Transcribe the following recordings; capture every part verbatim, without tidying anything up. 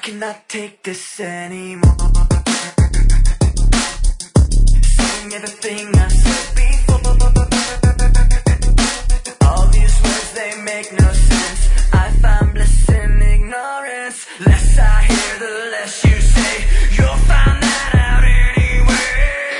cannot take this anymore. Saying everything I said before. All these words, they make no sense. I find bliss in ignorance. Less I hear, the less you say. You'll find that out anyway.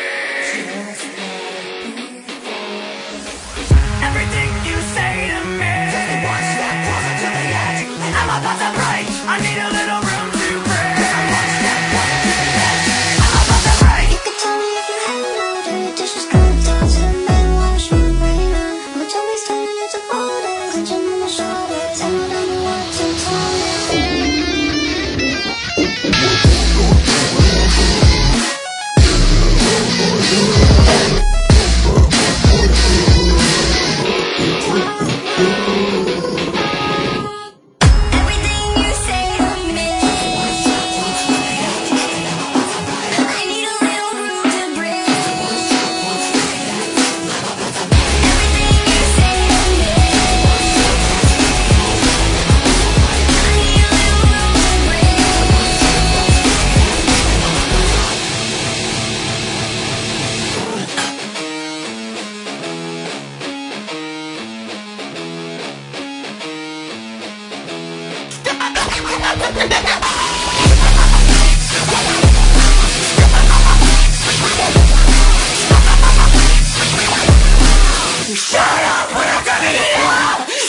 Everything you say to me, one step closer to the edge. I'm about to break. I need a little room to breathe. One step closer to the edge. I'm about to break. You could tell me if you hadn't ordered dishes cold dogs and men wash my brain. But don't be standing at the border, clenching on my shoulders. I don't know what to tell you. Shut up, we're gonna get it.